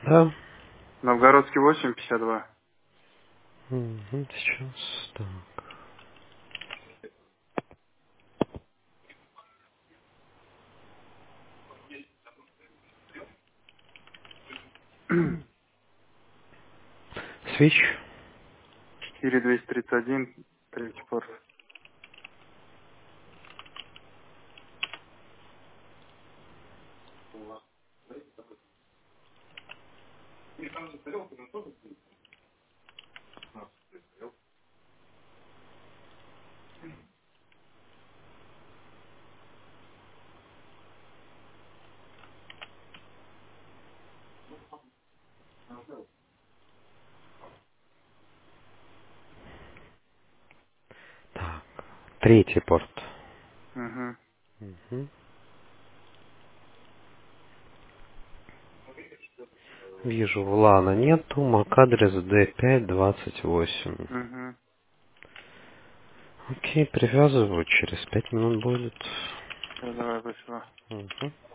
Да. Новгородский 852. Сейчас. Так. Свич. 4231, третий порт. Так. Третий порт. Угу. Мгм. Вижу, Влана нету. MAC-адрес D528. Угу. Окей, привязываю. Через 5 минут будет. Все, давай, спасибо. Мгм.